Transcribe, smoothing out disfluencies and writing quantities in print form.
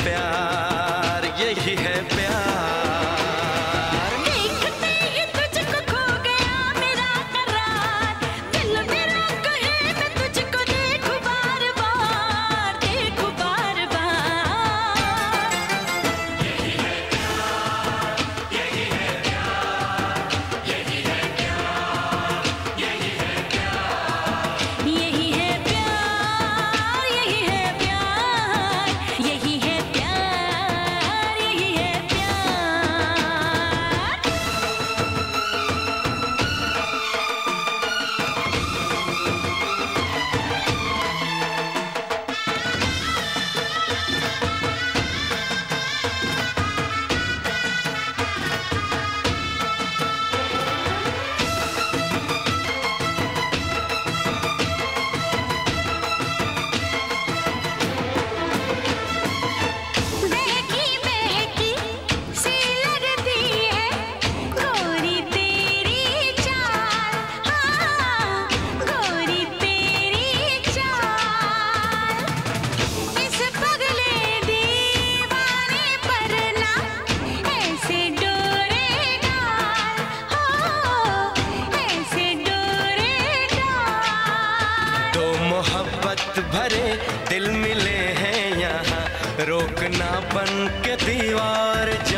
प्यार, यही है प्यार। देखते ही तुझको खो गया मेरा करार, दिल मेरा कहे मैं तुझको देखूं बार बार, देखूं बार बार। यही है प्यार, यही है प्यार, यही है प्यार, यही है प्यार, यही है प्यार, यही है प्यार, यही है प्यार, यही है बहकी बहकी सी लगती है गोरी तेरी चाल, हाँ गोरी तेरी चाल। इस पगले दीवाने पर ना ऐसे डोरे डाल, हो ऐसे डोरे डाल। दो मोहब्बत भरे दिल मिले हैं यहाँ, रोकना बन के दीवार।